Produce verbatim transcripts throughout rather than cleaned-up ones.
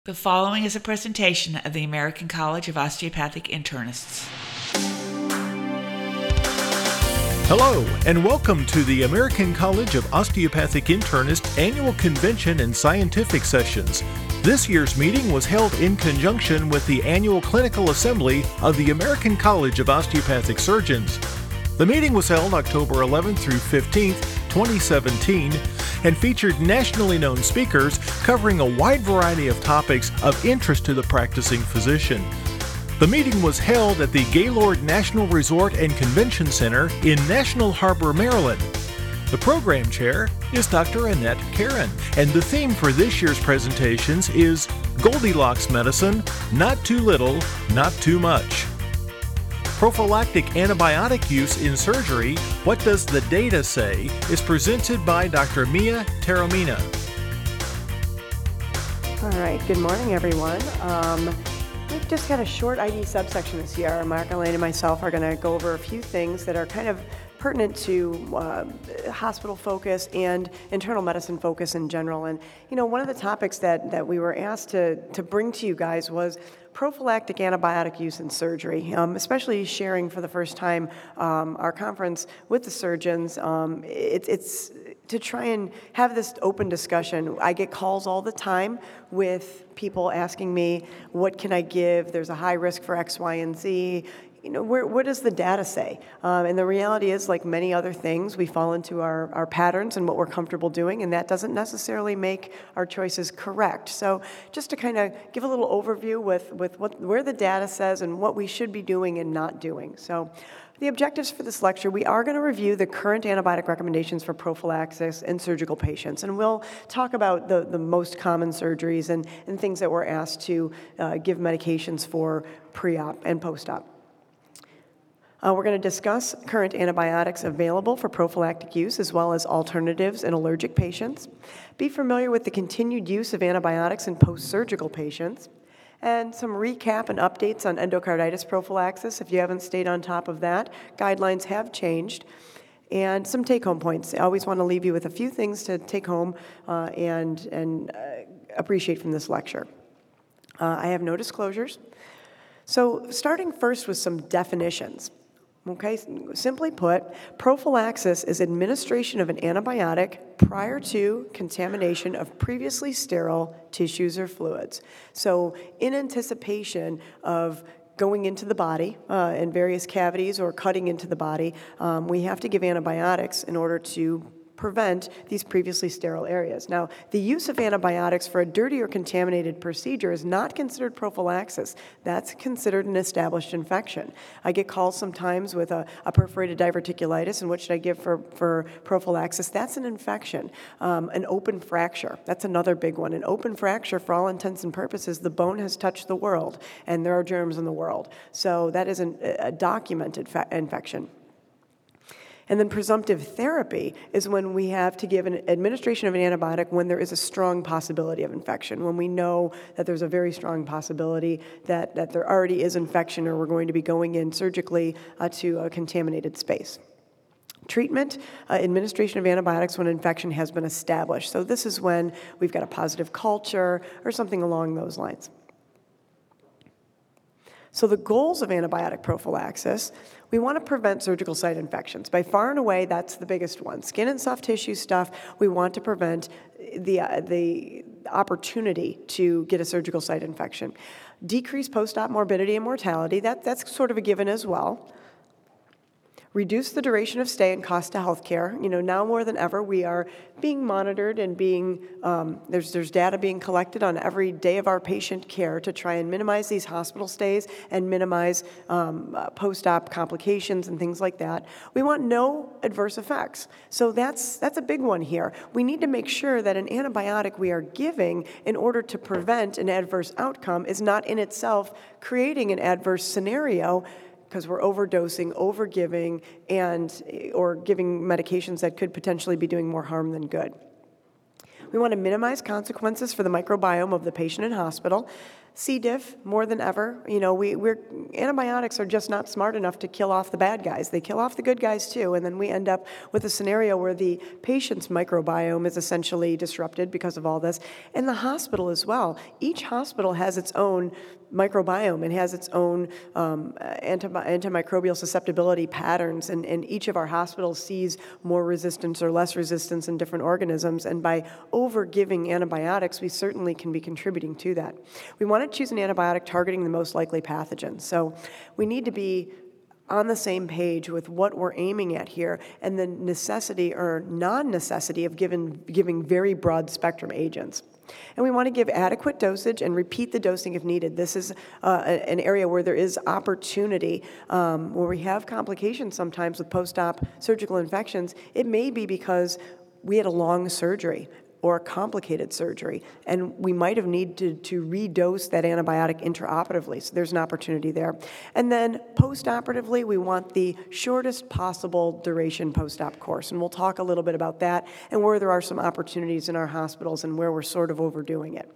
The following is a presentation of the American College of Osteopathic Internists. Hello, and welcome to the American College of Osteopathic Internists Annual Convention and Scientific Sessions. This year's meeting was held in conjunction with the Annual Clinical Assembly of the American College of Osteopathic Surgeons. The meeting was held October eleventh through fifteenth, twenty seventeen, and featured nationally known speakers covering a wide variety of topics of interest to the practicing physician. The meeting was held at the Gaylord National Resort and Convention Center in National Harbor, Maryland. The program chair is Doctor Annette Karen, and the theme for this year's presentations is Goldilocks Medicine, Not Too Little, Not Too Much. Prophylactic antibiotic use in surgery, What Does the Data Say?, is presented by Doctor Mia Taormina. All right, good morning, everyone. Um, we've just got a short I D subsection this year. Mark, Elaine, and myself are going to go over a few things that are kind of pertinent to uh, hospital focus and internal medicine focus in general. And, you know, one of the topics that, that we were asked to, to bring to you guys was prophylactic antibiotic use in surgery, um, especially sharing for the first time um, our conference with the surgeons. Um, it, it's to try and have this open discussion. I get calls all the time with people asking me, what can I give? There's a high risk for X, Y, and Z. You know, where, what does the data say? Um, and the reality is, like many other things, we fall into our, our patterns and what we're comfortable doing, and that doesn't necessarily make our choices correct. So just to kind of give a little overview with, with what, where the data says and what we should be doing and not doing. So the objectives for this lecture, we are going to review the current antibiotic recommendations for prophylaxis in surgical patients, and we'll talk about the, the most common surgeries and, and things that we're asked to uh, give medications for pre-op and post-op. Uh, we're going to discuss current antibiotics available for prophylactic use as well as alternatives in allergic patients. Be familiar with the continued use of antibiotics in post-surgical patients. And some recap and updates on endocarditis prophylaxis. If you haven't stayed on top of that, guidelines have changed. And some take-home points. I always want to leave you with a few things to take home uh, and, and uh, appreciate from this lecture. Uh, I have no disclosures. So starting first with some definitions. Okay, simply put, prophylaxis is administration of an antibiotic prior to contamination of previously sterile tissues or fluids. So in anticipation of going into the body uh, in various cavities or cutting into the body, um, we have to give antibiotics in order to prevent these previously sterile areas. Now, the use of antibiotics for a dirty or contaminated procedure is not considered prophylaxis. That's considered an established infection. I get calls sometimes with a, a perforated diverticulitis, and what should I give for, for prophylaxis? That's an infection. Um, an open fracture, that's another big one. An open fracture, for all intents and purposes, the bone has touched the world, and there are germs in the world. So that is an, a documented fa- infection. And then presumptive therapy is when we have to give an administration of an antibiotic when there is a strong possibility of infection, when we know that there's a very strong possibility that, that there already is infection or we're going to be going in surgically uh, to a contaminated space. Treatment, uh, administration of antibiotics when infection has been established. So this is when we've got a positive culture or something along those lines. So the goals of antibiotic prophylaxis, we want to prevent surgical site infections. By far and away, that's the biggest one. Skin and soft tissue stuff, we want to prevent the, uh, the opportunity to get a surgical site infection. Decrease post-op morbidity and mortality, that, that's sort of a given as well. Reduce the duration of stay and cost to healthcare. You know, now more than ever, we are being monitored and being, um, there's, there's data being collected on every day of our patient care to try and minimize these hospital stays and minimize um, uh, post-op complications and things like that. We want no adverse effects. So that's, that's a big one here. We need to make sure that an antibiotic we are giving in order to prevent an adverse outcome is not in itself creating an adverse scenario because we're overdosing, overgiving, and or giving medications that could potentially be doing more harm than good. We want to minimize consequences for the microbiome of the patient in hospital. C. diff, more than ever. You know, we, we're, antibiotics are just not smart enough to kill off the bad guys. They kill off the good guys too, and then we end up with a scenario where the patient's microbiome is essentially disrupted because of all this, and the hospital as well. Each hospital has its own microbiome and has its own um, anti- antimicrobial susceptibility patterns, and, and each of our hospitals sees more resistance or less resistance in different organisms, and by over-giving antibiotics, we certainly can be contributing to that. We want to choose an antibiotic targeting the most likely pathogens, so we need to be on the same page with what we're aiming at here and the necessity or non-necessity of giving, giving very broad spectrum agents. And we want to give adequate dosage and repeat the dosing if needed. This is uh, an area where there is opportunity, um, where we have complications sometimes with post-op surgical infections. It may be because we had a long surgery or a complicated surgery, and we might have needed to redose that antibiotic intraoperatively, so there's an opportunity there. And then post-operatively, we want the shortest possible duration post-op course, and we'll talk a little bit about that and where there are some opportunities in our hospitals and where we're sort of overdoing it.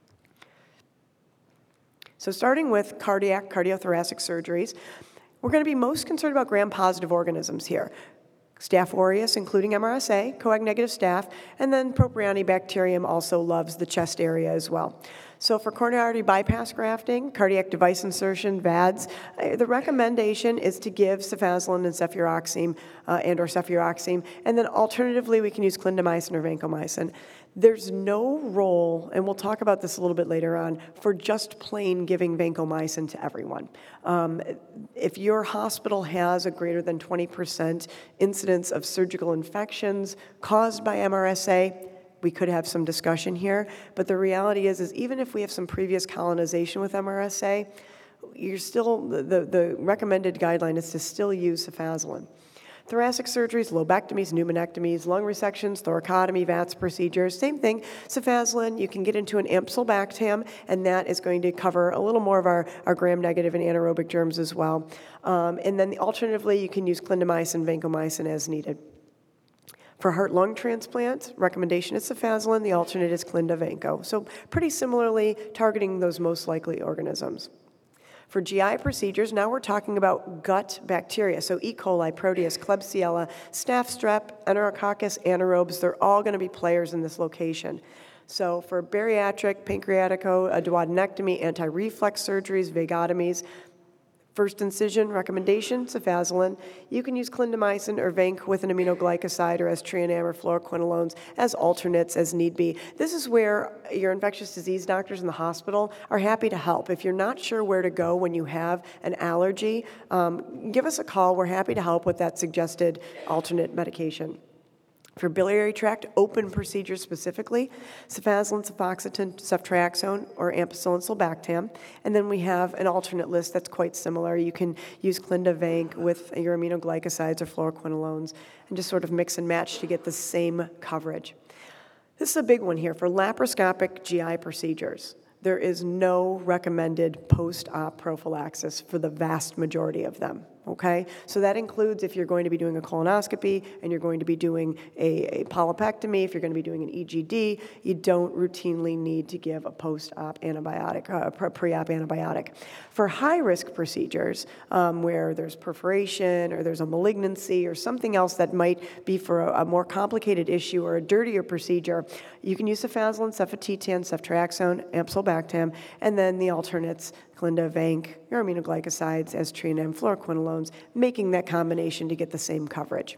So starting with cardiac, cardiothoracic surgeries, we're going to be most concerned about gram-positive organisms here. Staph aureus, including M R S A, coag-negative staph, and then Propionibacterium also loves the chest area as well. So for coronary artery bypass grafting, cardiac device insertion, V A Ds, uh, the recommendation is to give cefazolin and cefuroxime uh, and or cefuroxime, and then alternatively we can use clindamycin or vancomycin. There's no role, and we'll talk about this a little bit later on, for just plain giving vancomycin to everyone. Um, if your hospital has a greater than twenty percent incidence of surgical infections caused by M R S A, we could have some discussion here, but the reality is, is even if we have some previous colonization with M R S A, you're still, the, the, the recommended guideline is to still use cefazolin. Thoracic surgeries, lobectomies, pneumonectomies, lung resections, thoracotomy, V A T S procedures, same thing. Cefazolin, you can get into an Amsulbactam, and that is going to cover a little more of our, our gram-negative and anaerobic germs as well. Um, and then alternatively, you can use clindamycin, vancomycin as needed. For heart-lung transplant, recommendation is cefazolin, the alternate is clinda-vanco. So pretty similarly targeting those most likely organisms. For G I procedures, now we're talking about gut bacteria. So E. coli, Proteus, Klebsiella, Staph strep, Enterococcus, anaerobes, they're all going to be players in this location. So for bariatric, pancreatico, duodenectomy, anti-reflex surgeries, vagotomies, first incision recommendation, cefazolin. You can use clindamycin or vanc with an aminoglycoside or as Trianam or fluoroquinolones as alternates as need be. This is where your infectious disease doctors in the hospital are happy to help. If you're not sure where to go when you have an allergy, um, give us a call. We're happy to help with that suggested alternate medication. For biliary tract open procedures specifically, cefazolin, cefoxitin, ceftriaxone, or ampicillin, sulbactam. And then we have an alternate list that's quite similar. You can use Clinda-Vanc with your aminoglycosides or fluoroquinolones and just sort of mix and match to get the same coverage. This is a big one here for laparoscopic G I procedures. There is no recommended post-op prophylaxis for the vast majority of them. Okay, so that includes if you're going to be doing a colonoscopy and you're going to be doing a, a polypectomy, if you're going to be doing an E G D, you don't routinely need to give a post-op antibiotic, uh, pre-op antibiotic. For high-risk procedures um, where there's perforation or there's a malignancy or something else that might be for a, a more complicated issue or a dirtier procedure, you can use cefazolin, cefotetan, ceftriaxone, amsulbactam, and then the alternates, Clinda-Vanc, your aminoglycosides, as Trianam, fluoroquinolones, making that combination to get the same coverage.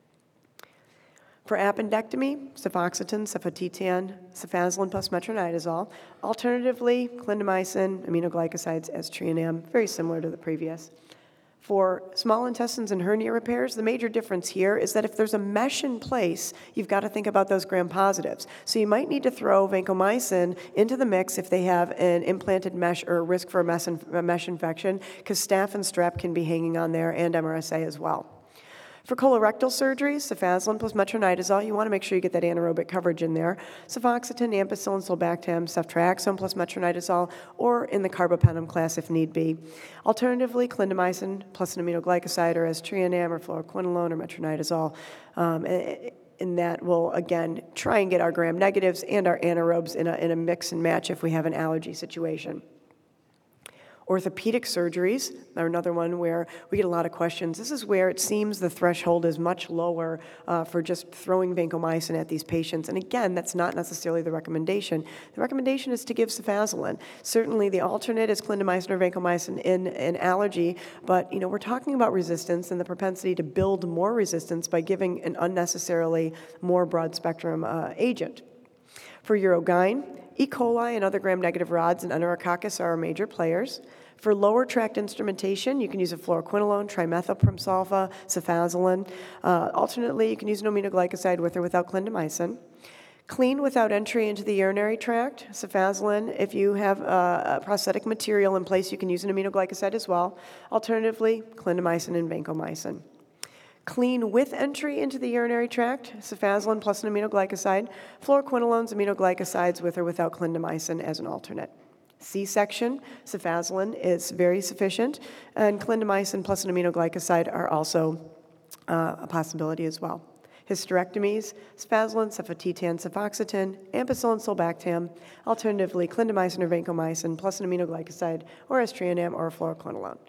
For appendectomy, cefoxitin, cefotetan, cefazolin plus metronidazole. Alternatively, clindamycin, aminoglycosides, as Trianam, very similar to the previous. For small intestines and hernia repairs, the major difference here is that if there's a mesh in place, you've got to think about those gram-positives. So you might need to throw vancomycin into the mix if they have an implanted mesh or a risk for a mesh, a mesh infection, because staph and strep can be hanging on there, and M R S A as well. For colorectal surgeries, cefazolin plus metronidazole, you want to make sure you get that anaerobic coverage in there. Cefoxitin, ampicillin, sulbactam, ceftriaxone plus metronidazole, or in the carbapenem class if need be. Alternatively, clindamycin plus an aminoglycoside, or as Trianam or fluoroquinolone or metronidazole. Um, and that will, again, try and get our gram negatives and our anaerobes in a, in a mix and match if we have an allergy situation. Orthopedic surgeries are another one where we get a lot of questions. This is where it seems the threshold is much lower uh, for just throwing vancomycin at these patients. And again, that's not necessarily the recommendation. The recommendation is to give cefazolin. Certainly the alternate is clindamycin or vancomycin in an allergy, but you know, we're talking about resistance and the propensity to build more resistance by giving an unnecessarily more broad spectrum uh, agent. For urogyne, E. coli and other gram-negative rods and enterococcus are our major players. For lower tract instrumentation, you can use a fluoroquinolone, trimethoprim sulfa, cefazolin. Uh, alternately, you can use an aminoglycoside with or without clindamycin. Clean without entry into the urinary tract, cefazolin. If you have uh, a prosthetic material in place, you can use an aminoglycoside as well. Alternatively, clindamycin and vancomycin. Clean with entry into the urinary tract, cefazolin plus an aminoglycoside, fluoroquinolones, aminoglycosides with or without clindamycin as an alternate. C-section, cefazolin is very sufficient, and clindamycin plus an aminoglycoside are also uh, a possibility as well. Hysterectomies, cefazolin, cefotetan, cefoxitin, ampicillin, sulbactam, alternatively clindamycin or vancomycin plus an aminoglycoside or aztreonam or a fluoroquinolone.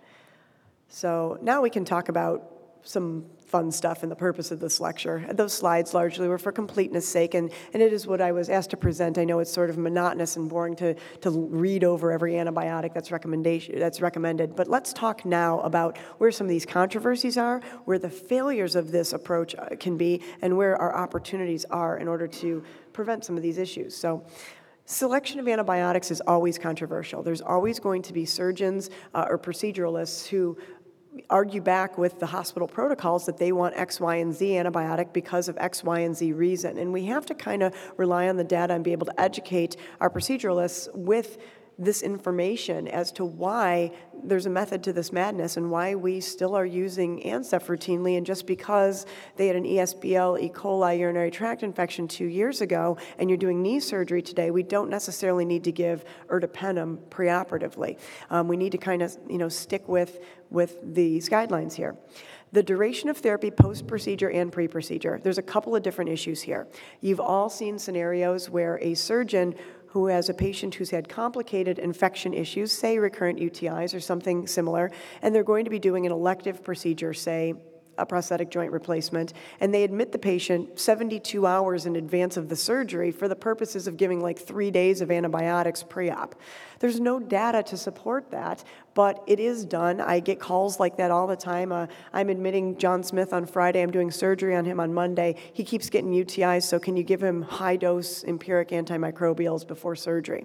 So now we can talk about some fun stuff and the purpose of this lecture. Those slides largely were for completeness sake, and, and it is what I was asked to present. I know it's sort of monotonous and boring to, to read over every antibiotic that's recommendation that's recommended, but let's talk now about where some of these controversies are, where the failures of this approach can be, and where our opportunities are in order to prevent some of these issues. So, selection of antibiotics is always controversial. There's always going to be surgeons uh, or proceduralists who argue back with the hospital protocols that they want X, Y, and Z antibiotic because of X, Y, and Z reason. And we have to kind of rely on the data and be able to educate our proceduralists with this information as to why there's a method to this madness and why we still are using Ancef routinely. And just because they had an E S B L, E. coli urinary tract infection two years ago and you're doing knee surgery today, we don't necessarily need to give ertapenem preoperatively. Um, we need to kind of, you know, stick with, with these guidelines here. The duration of therapy post-procedure and pre-procedure. There's a couple of different issues here. You've all seen scenarios where a surgeon who has a patient who's had complicated infection issues, say recurrent U T Is or something similar, and they're going to be doing an elective procedure, say a prosthetic joint replacement, and they admit the patient seventy-two hours in advance of the surgery for the purposes of giving like three days of antibiotics pre-op. There's no data to support that, but it is done. I get calls like that all the time. Uh, I'm admitting John Smith on Friday. I'm doing surgery on him on Monday. He keeps getting U T Is, so can you give him high-dose empiric antimicrobials before surgery?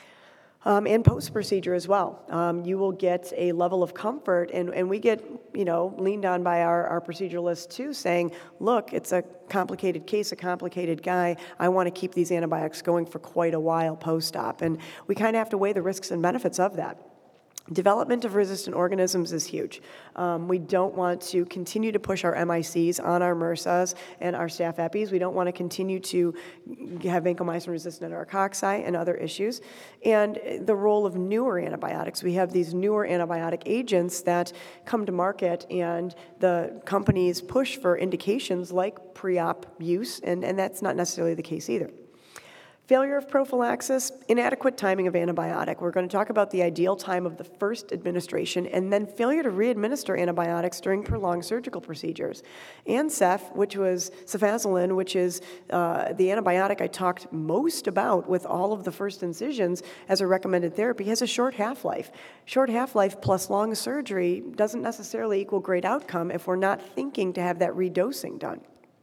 Um, and post-procedure as well. Um, you will get a level of comfort, and, and we get, you know, leaned on by our, our proceduralists too, saying, look, it's a complicated case, a complicated guy. I want to keep these antibiotics going for quite a while post-op. And we kind of have to weigh the risks and benefits of that. Development of resistant organisms is huge. Um, we don't want to continue to push our M I Cs on our MRSAs and our staph epis. We don't want to continue to have vancomycin-resistant enterococci and other issues. And the role of newer antibiotics. We have these newer antibiotic agents that come to market, and the companies push for indications like pre-op use, and, and that's not necessarily the case either. Failure of prophylaxis, inadequate timing of antibiotic. We're going to talk about the ideal time of the first administration, and then failure to re-administer antibiotics during prolonged surgical procedures. Ancef, which was cefazolin, which is uh, the antibiotic I talked most about with all of the first incisions as a recommended therapy, has a short half-life. Short half-life plus long surgery doesn't necessarily equal great outcome if we're not thinking to have that redosing done.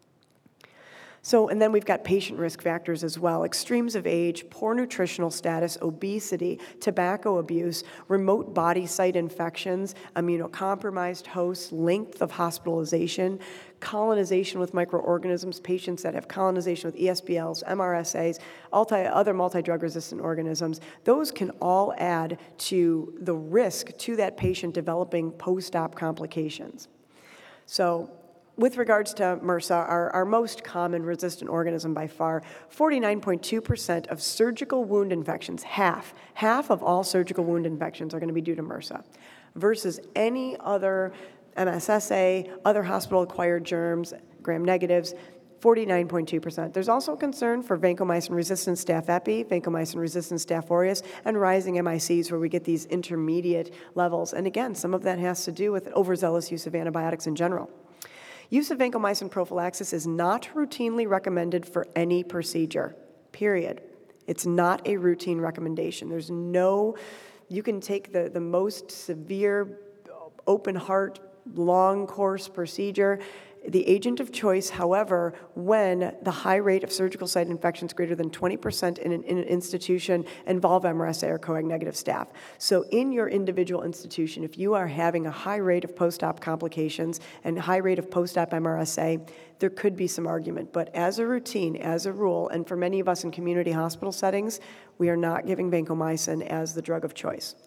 So, and then we've got patient risk factors as well: extremes of age, poor nutritional status, obesity, tobacco abuse, remote body site infections, immunocompromised hosts, length of hospitalization, colonization with microorganisms, patients that have colonization with E S B Ls, M R S As, other multi-drug resistant organisms. Those can all add to the risk to that patient developing post-op complications. So, with regards to MRSA, our, our most common resistant organism by far, forty-nine point two percent of surgical wound infections, half, half of all surgical wound infections are going to be due to MRSA, versus any other M S S A, other hospital-acquired germs, gram-negatives. forty-nine point two percent. There's also concern for vancomycin-resistant Staph epi, vancomycin-resistant Staph aureus, and rising M I Cs where we get these intermediate levels. And again, some of that has to do with overzealous use of antibiotics in general. Use of vancomycin prophylaxis is not routinely recommended for any procedure, period. It's not a routine recommendation. There's no, you can take the, the most severe, open heart, long course procedure. The agent of choice, however, when the high rate of surgical site infections greater than twenty percent in an, in an institution involve M R S A or coag negative staph. So in your individual institution, if you are having a high rate of post-op complications and high rate of post-op M R S A, there could be some argument. But as a routine, as a rule, and for many of us in community hospital settings, we are not giving vancomycin as the drug of choice.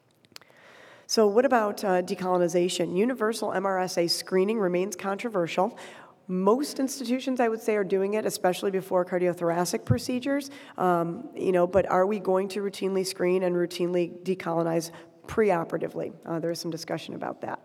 So what about uh, decolonization? Universal M R S A screening remains controversial. Most institutions, I would say, are doing it, especially before cardiothoracic procedures. Um, you know, but are we going to routinely screen and routinely decolonize preoperatively? Uh, there is some discussion about that.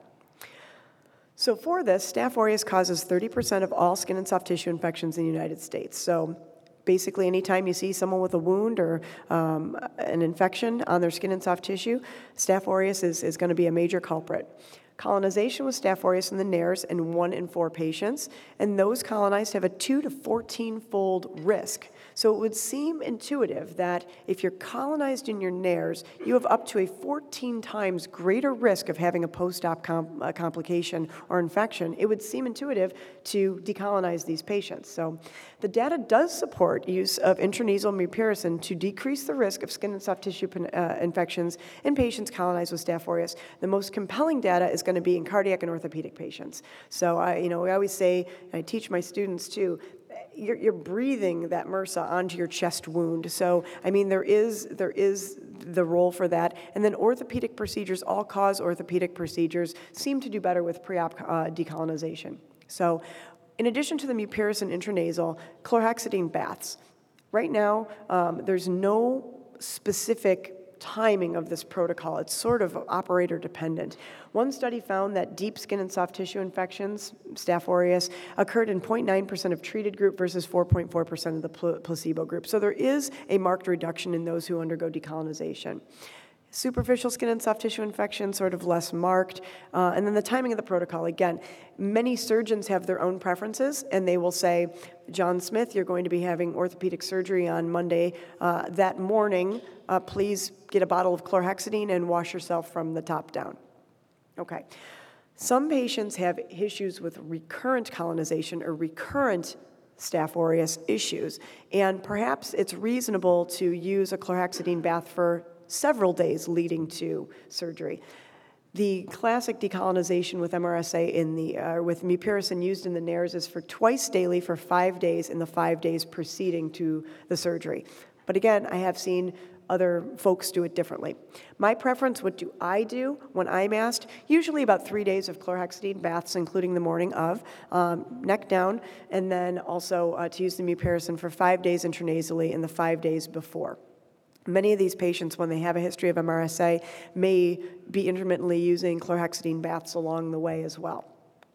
So for this, Staph aureus causes thirty percent of all skin and soft tissue infections in the United States. So basically, anytime you see someone with a wound or um, an infection on their skin and soft tissue, Staph aureus is, is going to be a major culprit. Colonization with Staph aureus in the nares in one in four patients, and those colonized have a two to fourteen-fold risk. So it would seem intuitive that if you're colonized in your nares, you have up to a fourteen times greater risk of having a post-op com- uh, complication or infection. It would seem intuitive to decolonize these patients. So the data does support use of intranasal mupirocin to decrease the risk of skin and soft tissue uh, infections in patients colonized with Staph aureus. The most compelling data is going to be in cardiac and orthopedic patients. So I, you know, we always say, and I teach my students too, You're, you're breathing that MRSA onto your chest wound. So, I mean, there is there is the role for that. And then orthopedic procedures, all-cause orthopedic procedures, seem to do better with pre-op uh, decolonization. So, in addition to the mupirocin intranasal, chlorhexidine baths. Right now, um, there's no specific timing of this protocol. It's sort of operator dependent. One study found that deep skin and soft tissue infections, Staph aureus, occurred in zero point nine percent of treated group versus four point four percent of the pl- placebo group. So there is a marked reduction in those who undergo decolonization. Superficial skin and soft tissue infection, sort of less marked. Uh, and then the timing of the protocol, again, many surgeons have their own preferences, and they will say, John Smith, you're going to be having orthopedic surgery on Monday. Uh, that morning, uh, please get a bottle of chlorhexidine and wash yourself from the top down. Okay. Some patients have issues with recurrent colonization or recurrent Staph aureus issues, and perhaps it's reasonable to use a chlorhexidine bath for several days leading to surgery. The classic decolonization with M R S A in the uh, with mupirocin used in the nares is for twice daily for five days in the five days preceding to the surgery. But again, I have seen other folks do it differently. My preference, what do I do when I'm asked? Usually about three days of chlorhexidine baths, including the morning of, um, neck down, and then also uh, to use the mupirocin for five days intranasally in the five days before. Many of these patients, when they have a history of M R S A, may be intermittently using chlorhexidine baths along the way as well.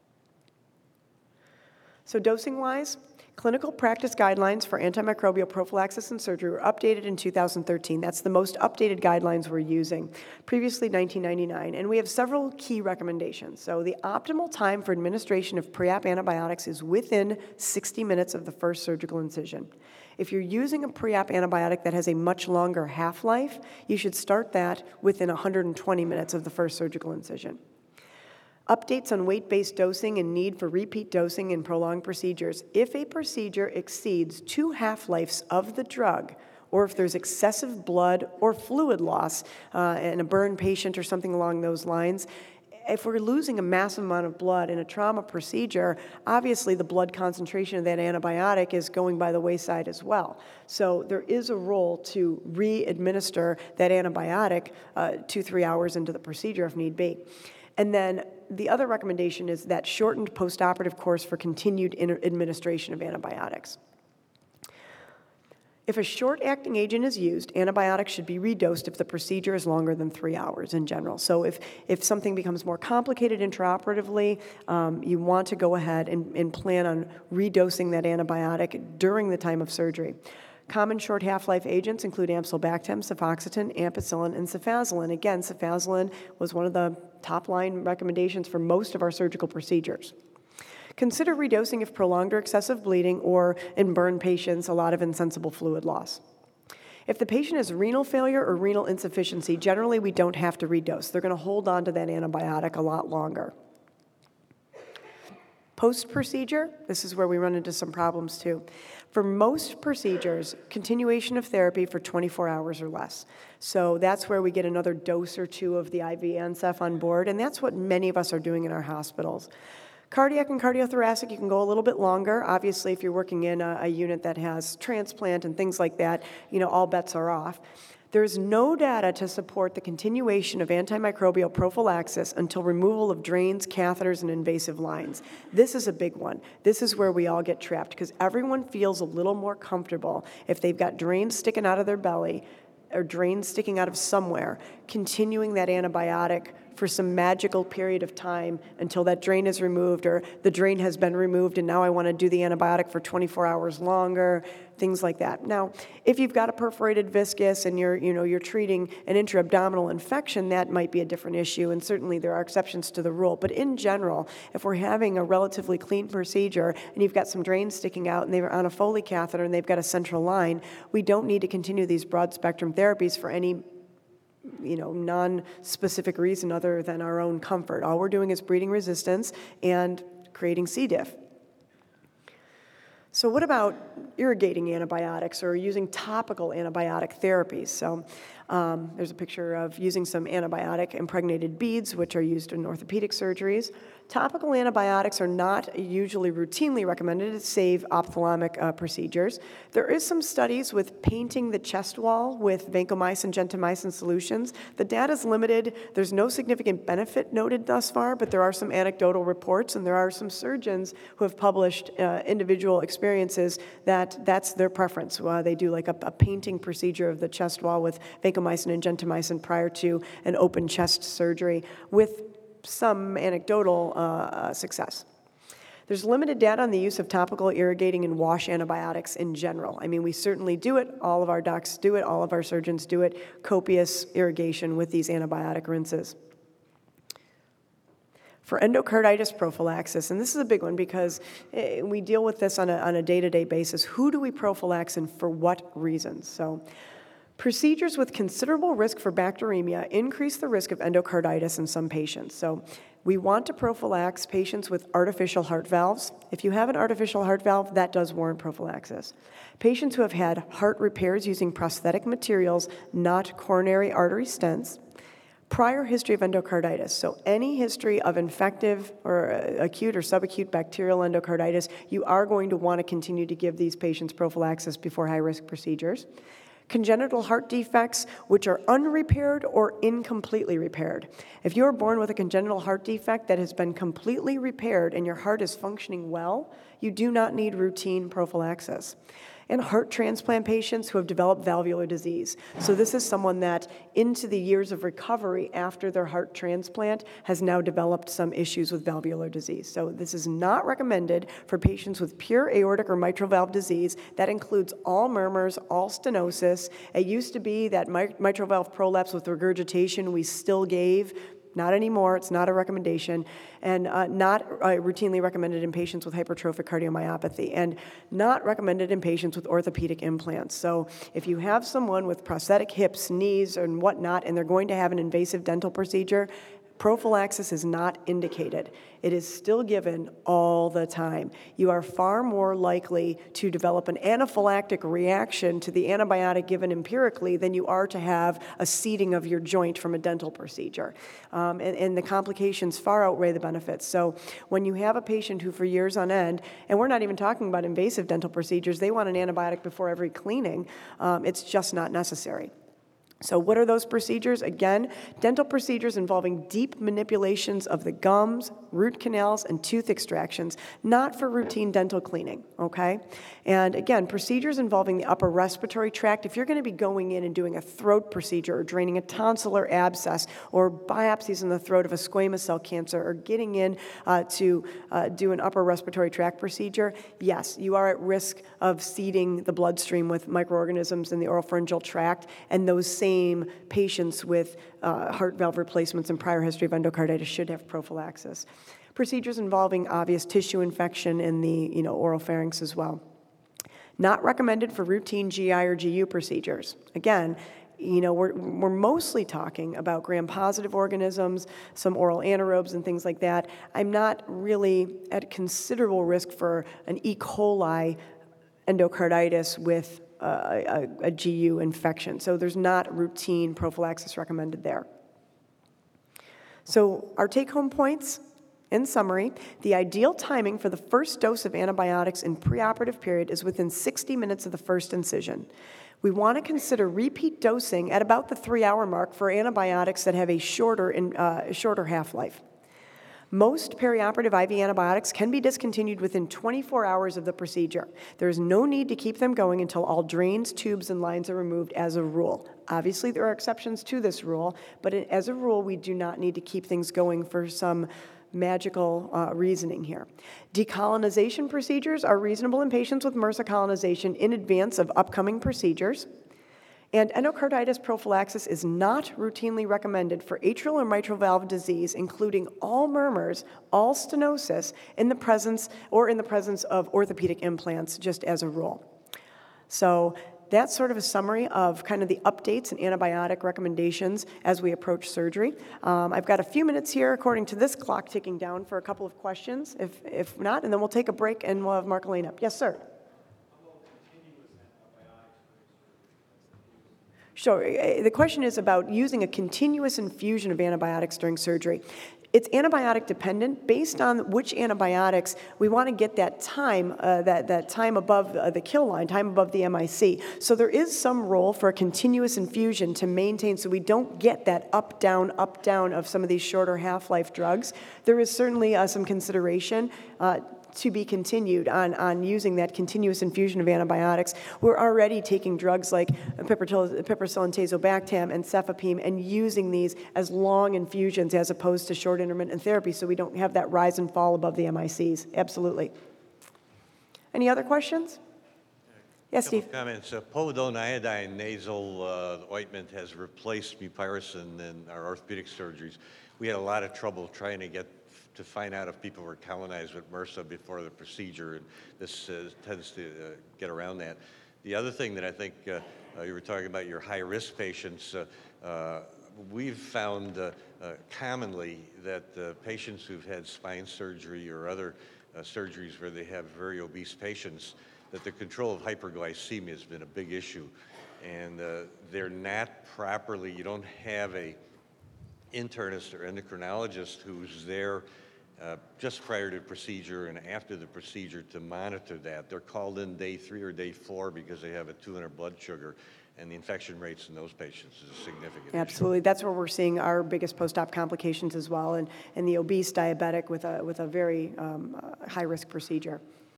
So dosing-wise, clinical practice guidelines for antimicrobial prophylaxis and surgery were updated in two thousand thirteen. That's the most updated guidelines we're using, previously nineteen ninety-nine. And we have several key recommendations. So the optimal time for administration of pre-op antibiotics is within sixty minutes of the first surgical incision. If you're using a pre-op antibiotic that has a much longer half-life, you should start that within one hundred twenty minutes of the first surgical incision. Updates on weight-based dosing and need for repeat dosing in prolonged procedures. If a procedure exceeds two half-lives of the drug, or if there's excessive blood or fluid loss uh, in a burn patient or something along those lines, if we're losing a massive amount of blood in a trauma procedure, obviously the blood concentration of that antibiotic is going by the wayside as well. So there is a role to re-administer that antibiotic uh, two, three hours into the procedure if need be. And then the other recommendation is that shortened postoperative course for continued administration of antibiotics. If a short-acting agent is used, antibiotics should be redosed if the procedure is longer than three hours in general. So if, if something becomes more complicated intraoperatively, um, you want to go ahead and, and plan on redosing that antibiotic during the time of surgery. Common short half-life agents include amsulbactam, cefoxitin, ampicillin, and cefazolin. Again, cefazolin was one of the top-line recommendations for most of our surgical procedures. Consider redosing if prolonged or excessive bleeding, or in burn patients, a lot of insensible fluid loss. If the patient has renal failure or renal insufficiency, generally we don't have to redose. They're going to hold on to that antibiotic a lot longer. Post-procedure, this is where we run into some problems too. For most procedures, continuation of therapy for twenty-four hours or less. So that's where we get another dose or two of the I V N-Cef on board, and that's what many of us are doing in our hospitals. Cardiac and cardiothoracic, you can go a little bit longer. Obviously, if you're working in a, a unit that has transplant and things like that, you know, all bets are off. There's no data to support the continuation of antimicrobial prophylaxis until removal of drains, catheters, and invasive lines. This is a big one. This is where we all get trapped because everyone feels a little more comfortable if they've got drains sticking out of their belly or drains sticking out of somewhere, continuing that antibiotic for some magical period of time until that drain is removed or the drain has been removed and now I want to do the antibiotic for twenty-four hours longer, things like that. Now, if you've got a perforated viscus and you're, you know, you're treating an intra-abdominal infection, that might be a different issue, and certainly there are exceptions to the rule. But in general, if we're having a relatively clean procedure and you've got some drains sticking out and they're on a Foley catheter and they've got a central line, we don't need to continue these broad-spectrum therapies for any you know, non-specific reason other than our own comfort. All we're doing is breeding resistance and creating C. diff. So what about irrigating antibiotics or using topical antibiotic therapies? So um, there's a picture of using some antibiotic impregnated beads, which are used in orthopedic surgeries. Topical antibiotics are not usually routinely recommended to save ophthalmic uh, procedures. There is some studies with painting the chest wall with vancomycin, gentamicin solutions. The data is limited. There's no significant benefit noted thus far, but there are some anecdotal reports, and there are some surgeons who have published uh, individual experiences that that's their preference. Uh, they do like a, a painting procedure of the chest wall with vancomycin and gentamicin prior to an open chest surgery with some anecdotal uh, success. There's limited data on the use of topical irrigating and wash antibiotics in general. I mean, we certainly do it. All of our docs do it. All of our surgeons do it. Copious irrigation with these antibiotic rinses. For endocarditis prophylaxis, and this is a big one because we deal with this on a, on a day-to-day basis, who do we prophylax and for what reasons? So, procedures with considerable risk for bacteremia increase the risk of endocarditis in some patients. So we want to prophylax patients with artificial heart valves. If you have an artificial heart valve, that does warrant prophylaxis. Patients who have had heart repairs using prosthetic materials, not coronary artery stents. Prior history of endocarditis. So any history of infective or uh, acute or subacute bacterial endocarditis, you are going to want to continue to give these patients prophylaxis before high-risk procedures. Congenital heart defects, which are unrepaired or incompletely repaired. If you're born with a congenital heart defect that has been completely repaired and your heart is functioning well, you do not need routine prophylaxis. And heart transplant patients who have developed valvular disease. So this is someone that into the years of recovery after their heart transplant has now developed some issues with valvular disease. So this is not recommended for patients with pure aortic or mitral valve disease. That includes all murmurs, all stenosis. It used to be that mitral valve prolapse with regurgitation we still gave. Not anymore, it's not a recommendation, and uh, not uh, routinely recommended in patients with hypertrophic cardiomyopathy, and not recommended in patients with orthopedic implants. So if you have someone with prosthetic hips, knees, and whatnot, and they're going to have an invasive dental procedure, prophylaxis is not indicated. It is still given all the time. You are far more likely to develop an anaphylactic reaction to the antibiotic given empirically than you are to have a seeding of your joint from a dental procedure. Um, and, and the complications far outweigh the benefits. So when you have a patient who for years on end, and we're not even talking about invasive dental procedures, they want an antibiotic before every cleaning, um, it's just not necessary. So what are those procedures? Again, dental procedures involving deep manipulations of the gums, root canals, and tooth extractions, not for routine dental cleaning, okay? And again, procedures involving the upper respiratory tract, if you're gonna be going in and doing a throat procedure or draining a tonsillar abscess or biopsies in the throat of a squamous cell cancer or getting in uh, to uh, do an upper respiratory tract procedure, yes, you are at risk of seeding the bloodstream with microorganisms in the oropharyngeal tract, and those same patients with uh, heart valve replacements and prior history of endocarditis should have prophylaxis. Procedures involving obvious tissue infection in the you know, oropharynx as well. Not recommended for routine G I or G U procedures. Again, you know, we're, we're mostly talking about gram-positive organisms, some oral anaerobes and things like that. I'm not really at considerable risk for an E. coli endocarditis with a, a, a G U infection. So there's not routine prophylaxis recommended there. So our take-home points, in summary, the ideal timing for the first dose of antibiotics in preoperative period is within sixty minutes of the first incision. We want to consider repeat dosing at about the three-hour mark for antibiotics that have a shorter, in, uh, shorter half-life. Most perioperative I V antibiotics can be discontinued within twenty-four hours of the procedure. There is no need to keep them going until all drains, tubes, and lines are removed as a rule. Obviously, there are exceptions to this rule, but as a rule, we do not need to keep things going for some magical uh, reasoning here. Decolonization procedures are reasonable in patients with MRSA colonization in advance of upcoming procedures. And endocarditis prophylaxis is not routinely recommended for atrial or mitral valve disease, including all murmurs, all stenosis, in the presence or in the presence of orthopedic implants, just as a rule. So that's sort of a summary of kind of the updates and antibiotic recommendations as we approach surgery. Um, I've got a few minutes here, according to this clock, ticking down for a couple of questions, if, if not, and then we'll take a break and we'll have Mark-Elaine up. Yes, sir. Sure. The question is about using a continuous infusion of antibiotics during surgery. It's antibiotic dependent. Based on which antibiotics, we want to get that time, uh, that, that time above uh, the kill line, time above the M I C. So there is some role for a continuous infusion to maintain so we don't get that up, down, up, down of some of these shorter half-life drugs. There is certainly uh, some consideration uh, to be continued on, on using that continuous infusion of antibiotics. We're already taking drugs like piperacillin tazobactam and cefepime and using these as long infusions as opposed to short intermittent therapy so we don't have that rise and fall above the M I Cs. Absolutely. Any other questions? Yes, Couple Steve. Comments. Uh, povidone iodine nasal uh, ointment has replaced mupirocin in our orthopedic surgeries. We had a lot of trouble trying to get to find out if people were colonized with MRSA before the procedure, and this uh, tends to uh, get around that. The other thing that I think uh, uh, you were talking about, your high-risk patients, uh, uh, we've found uh, uh, commonly that uh, patients who've had spine surgery or other uh, surgeries where they have very obese patients, that the control of hyperglycemia has been a big issue. And uh, they're not properly, you don't have a internist or endocrinologist who's there uh, just prior to the procedure and after the procedure to monitor that. They're called in day three or day four because they have a two hundred blood sugar, and the infection rates in those patients is a significant Absolutely. issue. That's where we're seeing our biggest post-op complications as well, and, and the obese diabetic with a, with a very um, uh, high-risk procedure.